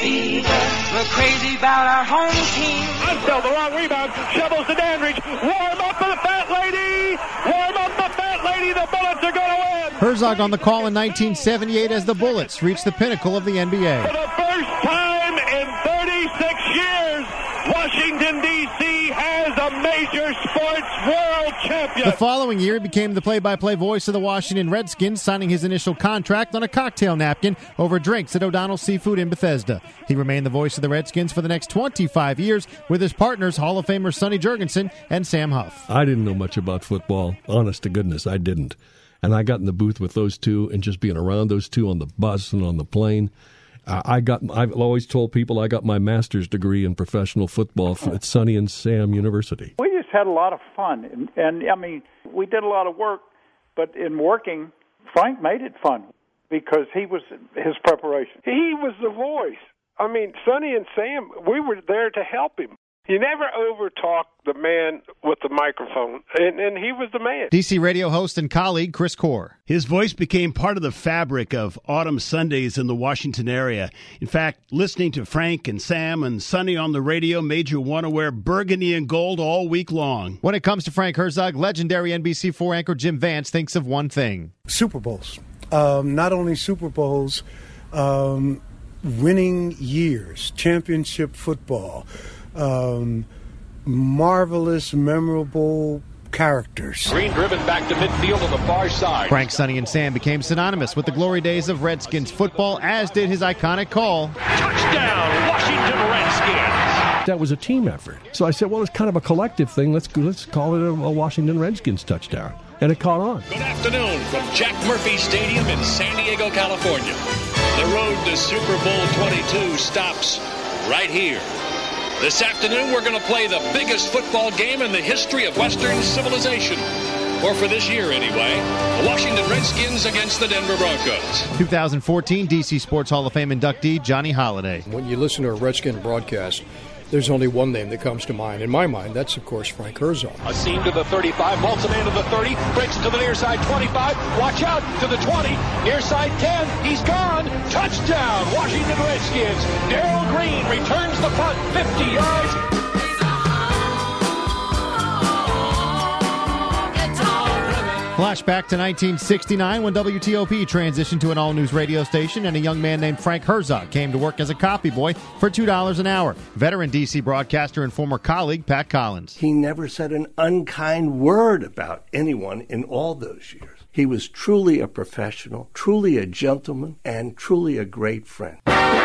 We're crazy about our home team. Until the long rebound, shovels to Dandridge. Warm up for the fat lady. Warm up the fat lady. The Bullets are going to win. Herzog on the call in 1978 as the Bullets reached the pinnacle of the NBA. For the first time in 36 years, Washington, D.C. has a major sports world champion. The following year, he became the play-by-play voice of the Washington Redskins, signing his initial contract on a cocktail napkin over drinks at O'Donnell Seafood in Bethesda. He remained the voice of the Redskins for the next 25 years with his partners, Hall of Famers Sonny Jurgensen and Sam Huff. I didn't know much about football. Honest to goodness, I didn't. And I got in the booth with those two, and just being around those two on the bus and on the plane, I've always told people I got my master's degree in professional football at Sonny and Sam University. We just had a lot of fun, and I mean, we did a lot of work, but in working, Frank made it fun because he was his preparation. He was the voice. I mean, Sonny and Sam, we were there to help him. You never overtalk the man with the microphone, and he was the man. DC radio host and colleague Chris Core. His voice became part of the fabric of autumn Sundays in the Washington area. In fact, listening to Frank and Sam and Sonny on the radio made you want to wear burgundy and gold all week long. When it comes to Frank Herzog, legendary NBC4 anchor Jim Vance thinks of one thing. Super Bowls. Not only Super Bowls, winning years, championship football. Marvelous, memorable characters. Green driven back to midfield on the far side. Frank, Sonny, and Sam became synonymous with the glory days of Redskins football, as did his iconic call. Touchdown, Washington Redskins. That was a team effort. So I said, well, it's kind of a collective thing. Let's call it a Washington Redskins touchdown. And it caught on. Good afternoon from Jack Murphy Stadium in San Diego, California. The road to Super Bowl 22 stops right here. This afternoon, we're going to play the biggest football game in the history of Western civilization. Or for this year, anyway. The Washington Redskins against the Denver Broncos. 2014 DC Sports Hall of Fame inductee Johnny Holiday. When you listen to a Redskin broadcast, there's only one name that comes to mind. In my mind, that's, of course, Frank Herzog. A seam to the 35, vaults a man to the 30, breaks to the near side 25, watch out to the 20, near side 10, he's gone, touchdown, Washington Redskins. Darrell Green returns the punt, 50 yards. Flashback to 1969 when WTOP transitioned to an all-news radio station and a young man named Frank Herzog came to work as a copy boy for $2 an hour. Veteran D.C. broadcaster and former colleague Pat Collins. He never said an unkind word about anyone in all those years. He was truly a professional, truly a gentleman, and truly a great friend.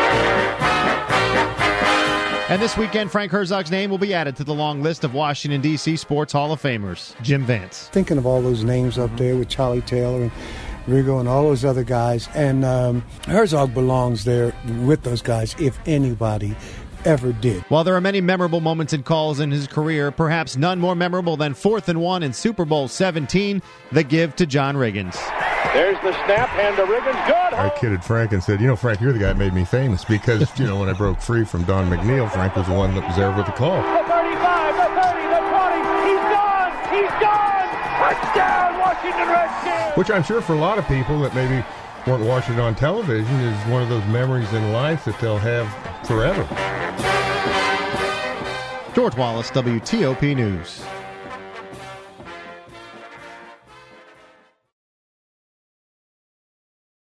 And this weekend, Frank Herzog's name will be added to the long list of Washington, D.C. Sports Hall of Famers. Jim Vance. Thinking of all those names up there with Charlie Taylor and Rigo and all those other guys. And Herzog belongs there with those guys, if anybody ever did. While there are many memorable moments and calls in his career, perhaps none more memorable than 4th and 1 in Super Bowl 17, the give to John Riggins. There's the snap, hand to Riggins. Good. I kidded Frank and said, Frank, you're the guy that made me famous because, when I broke free from Don McNeil, Frank was the one that was there with the call. The 35, the 30, the 20. He's gone. He's gone. Touchdown, Washington Redskins. Which I'm sure for a lot of people that maybe weren't watching it on television is one of those memories in life that they'll have forever. George Wallace, WTOP News.